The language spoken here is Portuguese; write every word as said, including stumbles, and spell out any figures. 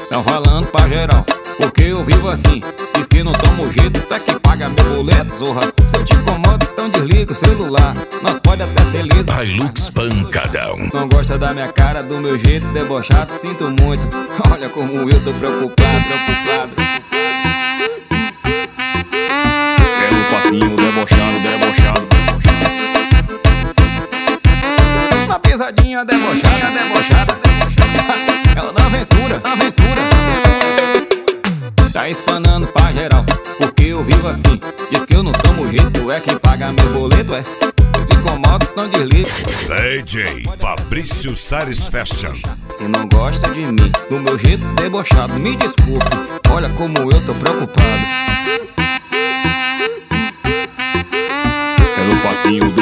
Tão falando pra geral, porque eu vivo assim. Diz que não tomo jeito, até que paga meu boleto, zorra. Se eu te incomodo, então desliga o celular. Nós pode até ser liso. Hilux Pancadão. Não gosta da minha cara, do meu jeito debochado, sinto muito. Olha como eu tô preocupado, preocupado. Pelo passinho debochado, debochado, debochado. Uma pisadinha debochada, debochada, debochada. Ela dá aventura, dá aventura. Tá espanando pra geral, porque eu vivo assim. Diz que eu não tomo jeito, é que paga meu boleto, é. Eu te incomodo, não desliga. D J Fabrício Sares Fashion. Se não gosta de mim, do meu jeito debochado, me desculpe. Olha como eu tô preocupado. Pelo passinho